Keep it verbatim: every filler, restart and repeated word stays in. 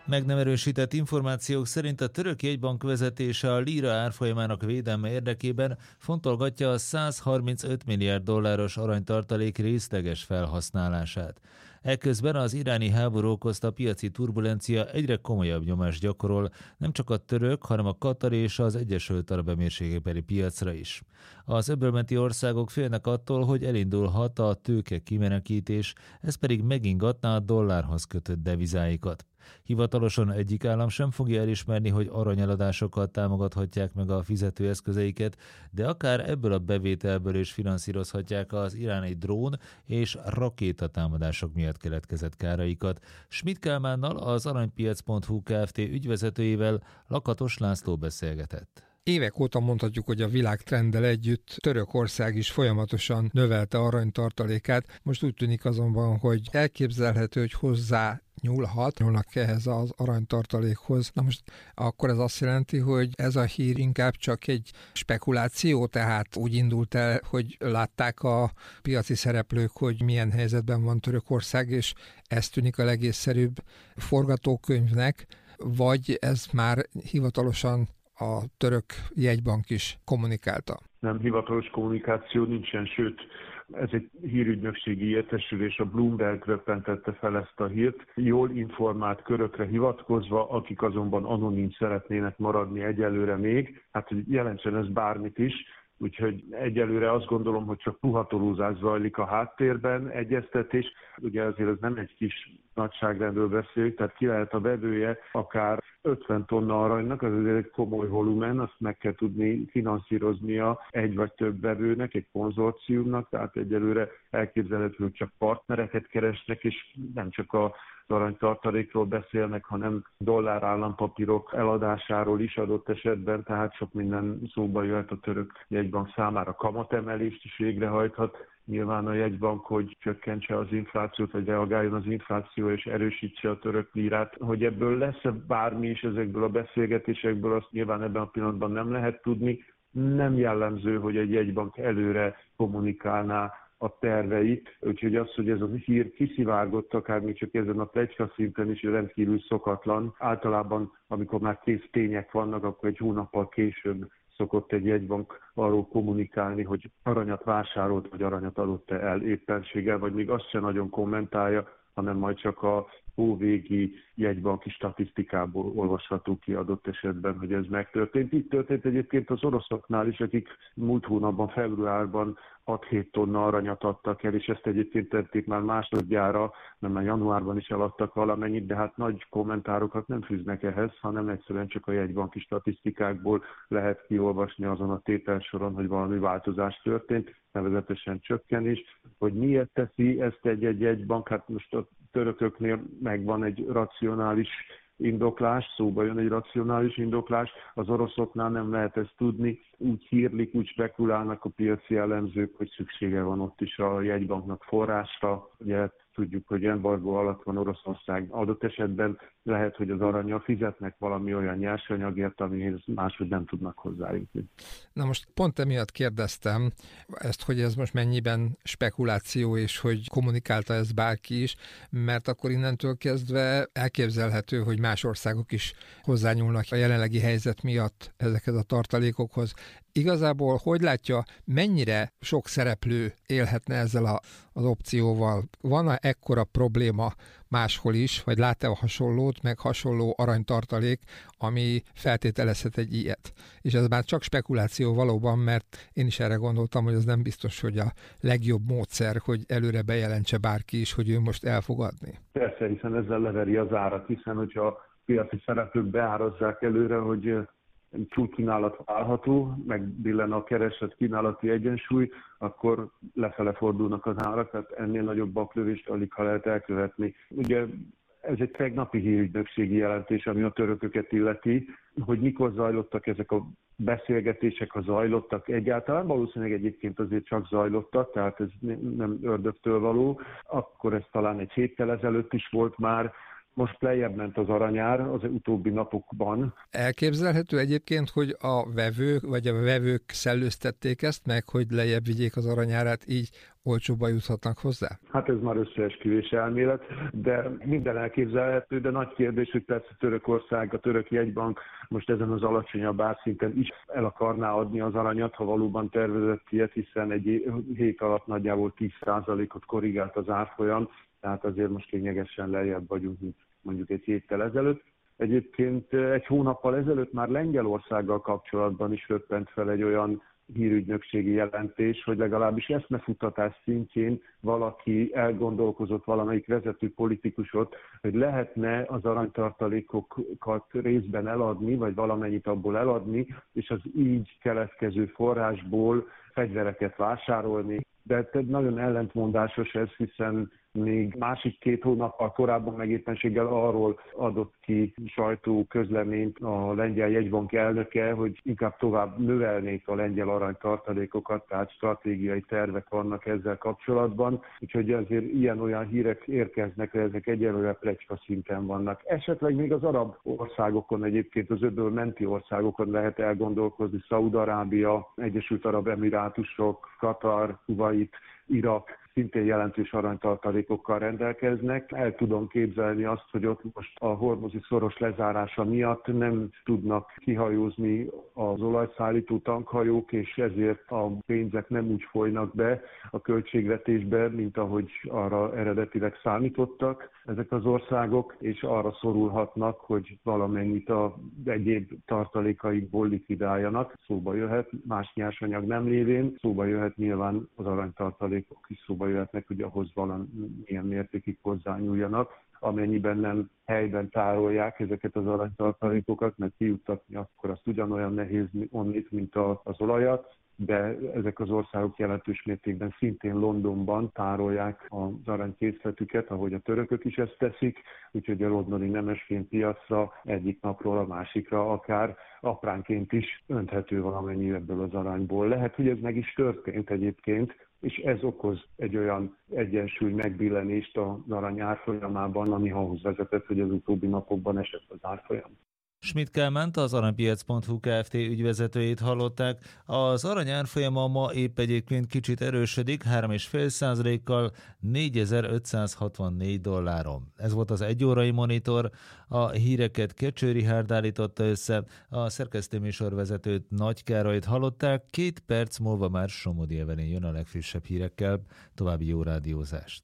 Meg nem erősített információk szerint a török jegybank vezetése a líra árfolyamának védelme érdekében fontolgatja a száz harmincöt milliárd dolláros aranytartalék részleges felhasználását. Ekközben az iráni háború okozta piaci turbulencia egyre komolyabb nyomást gyakorol nem csak a török, hanem a katari és az Egyesült Arab Emírségekbeli piacra is. Az öbölmenti országok félnek attól, hogy elindulhat a tőke kimenekítés, ez pedig megingatná a dollárhoz kötött devizáikat. Hivatalosan egyik állam sem fogja elismerni, hogy aranyeladásokkal támogathatják meg a fizetőeszközeiket, de akár ebből a bevételből is finanszírozhatják az iráni drón és rakétatámadások miatt keletkezett káraikat. Schmidt Kálmánnal, az aranypiac pont hu Kft. Ügyvezetőjével Lakatos László beszélgetett. Évek óta mondhatjuk, hogy a világ trenddel együtt Törökország is folyamatosan növelte aranytartalékát. Most úgy tűnik azonban, hogy elképzelhető, hogy hozzá nyúlhat, nyúlnak ehhez az aranytartalékhoz. Na most akkor ez azt jelenti, hogy ez a hír inkább csak egy spekuláció, tehát úgy indult el, hogy látták a piaci szereplők, hogy milyen helyzetben van Törökország, és ez tűnik a legészszerűbb forgatókönyvnek, vagy ez már hivatalosan a török jegybank is kommunikálta? Nem, hivatalos kommunikáció nincsen, sőt, ez egy hírügynökségi értesülés, a Bloomberg röppentette fel ezt a hírt, jól informált körökre hivatkozva, akik azonban anonim szeretnének maradni egyelőre még, hát hogy jelentsen ez bármit is, úgyhogy egyelőre azt gondolom, hogy csak puha tolózás zajlik a háttérben, egyeztetés. Ugye azért ez nem egy kis nagyságrendről beszélünk, tehát ki lehet a vevője akár ötven tonna aranynak, az azért egy komoly volumen, azt meg kell tudni finanszíroznia egy vagy több vevőnek, egy konzorciumnak, tehát egyelőre elképzelhető, hogy csak partnereket keresnek, és nem csak a az aranytartalékról beszélnek, hanem dollár állampapírok eladásáról is adott esetben, tehát sok minden szóba jöhet a török jegybank számára. Kamatemelést is végrehajthat. Nyilván a jegybank, hogy csökkentse az inflációt, vagy reagáljon az infláció és erősítse a török lírát. Hogy ebből lesz-e bármi is ezekből a beszélgetésekből, azt nyilván ebben a pillanatban nem lehet tudni. Nem jellemző, hogy egy jegybank előre kommunikálná a terveit, úgyhogy az, hogy ez a hír kiszivárgott, akár még csak ezen a pletyka szinten is rendkívül szokatlan. Általában, amikor már kész tények vannak, akkor egy hónappal később szokott egy jegybank arról kommunikálni, hogy aranyat vásárolt, vagy aranyat adott el éppenséggel, vagy még azt sem nagyon kommentálja, hanem majd csak a hóvégi jegybanki statisztikából olvasható ki adott esetben, hogy ez megtörtént. Itt történt egyébként az oroszoknál is, akik múlt hónapban, februárban hat-hét tonna aranyat adtak el, és ezt egyébként tették már másodjára, mert már januárban is eladtak valamennyit, de hát nagy kommentárokat nem fűznek ehhez, hanem egyszerűen csak a jegybanki statisztikákból lehet kiolvasni azon a tételsoron, hogy valami változás történt, nevezetesen csökkenés. Hogy miért teszi ezt egy-egy jegybank, hát most a törököknél megvan egy racionális indoklás, szóba jön egy racionális indoklás, az oroszoknál nem lehet ezt tudni, úgy hírlik, úgy spekulálnak a piaci elemzők, hogy szüksége van ott is a jegybanknak forrásra. Ugye tudjuk, hogy embargó alatt van Oroszország, adott esetben lehet, hogy az arannyal fizetnek valami olyan nyersanyagért, amihez máshogy nem tudnak hozzájutni. Na most pont emiatt kérdeztem ezt, hogy ez most mennyiben spekuláció, és hogy kommunikálta ezt bárki is, mert akkor innentől kezdve elképzelhető, hogy más országok is hozzányúlnak a jelenlegi helyzet miatt ezekhez a tartalékokhoz. Igazából hogy látja, mennyire sok szereplő élhetne ezzel a, az opcióval? Van-e ekkora probléma máshol is, vagy lát-e hasonlót, meg hasonló aranytartalék, ami feltételezhet egy ilyet? És ez már csak spekuláció valóban, mert én is erre gondoltam, hogy az nem biztos, hogy a legjobb módszer, hogy előre bejelentse bárki is, hogy ő most elfogadni. Persze, hiszen ezzel leveri az árat, hiszen hogyha a piaci szereplők beárazzák előre, hogy túlkínálat válható, megbillen a kereslet-kínálati egyensúly, akkor lefele fordulnak az árak, tehát ennél nagyobb baklövést alig ha lehet elkövetni. Ugye ez egy tegnapi hírügynökségi jelentés, ami a törököket illeti, hogy mikor zajlottak ezek a beszélgetések, ha zajlottak egyáltalán, valószínűleg egyébként azért csak zajlottak, tehát ez nem ördögtől való, akkor ez talán egy héttel ezelőtt is volt már, Most lejjebb ment az aranyár az utóbbi napokban. Elképzelhető egyébként, hogy a vevők, vagy a vevők szellőztették ezt meg, hogy lejjebb vigyék az aranyárát, így olcsóbban juthatnak hozzá? Hát ez már összeesküvés elmélet, de minden elképzelhető, de nagy kérdés, hogy persze Törökország, a török jegybank most ezen az alacsonyabb árszinten is el akarná adni az aranyat, ha valóban tervezett ilyet, hiszen egy hét alatt nagyjából tíz százalékot korrigált az árfolyam, tehát azért most lényegesen lejjebb vagyunk, mint mondjuk egy héttel ezelőtt. Egyébként egy hónappal ezelőtt már Lengyelországgal kapcsolatban is röppent fel egy olyan hírügynökségi jelentés, hogy legalábbis eszmefuttatás szintjén valaki elgondolkozott, valamelyik vezető politikusot, hogy lehetne az aranytartalékokat részben eladni, vagy valamennyit abból eladni, és az így keletkező forrásból fegyvereket vásárolni. De nagyon ellentmondásos ez, hiszen még másik két hónappal korábban meg éppenséggel arról adott ki sajtóközleményt a lengyel jegybank elnöke, hogy inkább tovább növelnék a lengyel aranytartalékokat, tehát stratégiai tervek vannak ezzel kapcsolatban, úgyhogy azért ilyen-olyan hírek érkeznek, de ezek egyelőre pletyka szinten vannak. Esetleg még az arab országokon, egyébként az öböl menti országokon lehet elgondolkozni, Szaúd-Arábia, Egyesült Arab Emirátusok, Katar, Kuwait, Irak szintén jelentős aranytartalékokkal rendelkeznek. El tudom képzelni azt, hogy ott most a hormuzi szoros lezárása miatt nem tudnak kihajózni az olajszállító tankhajók, és ezért a pénzek nem úgy folynak be a költségvetésbe, mint ahogy arra eredetileg számítottak ezek az országok, és arra szorulhatnak, hogy valamennyit az egyéb tartalékaikból likvidáljanak. Szóba jöhet, más nyersanyag nem lévén, szóba jöhet nyilván az aranytartalékok is szóba jöhetnek, hogy ahhoz valamilyen mértékig hozzányúljanak, amennyiben nem helyben tárolják ezeket az aranytartalékokat, mert kijuttatni akkor azt ugyanolyan nehéz onnit, mint az olajat, de ezek az országok jelentős mértékben szintén Londonban tárolják az aranykészletüket, ahogy a törökök is ezt teszik, úgyhogy a londoni nemesfénypiacra egyik napról a másikra akár apránként is önthető valamennyi ebből az aranyból. Lehet, hogy ez meg is történt egyébként, és ez okoz egy olyan egyensúly megbillenést az arany árfolyamában, ami ahhoz vezetett, hogy az utóbbi napokban esett az árfolyam. Schmidt Kálmánt, az aranypiac pont hu Kft. Ügyvezetőjét hallották. Az arany árfolyama ma épp egyébként kicsit erősödik, három egész öt százalékkal négyezer-ötszázhatvannégy dolláron. Ez volt az egyórai monitor. A híreket Kecső Richárd állította össze, a szerkesztőműsorvezetőt Nagy Károlyt hallották. Két perc múlva már Somodi Evelyn jön a legfrissebb hírekkel. További jó rádiózást.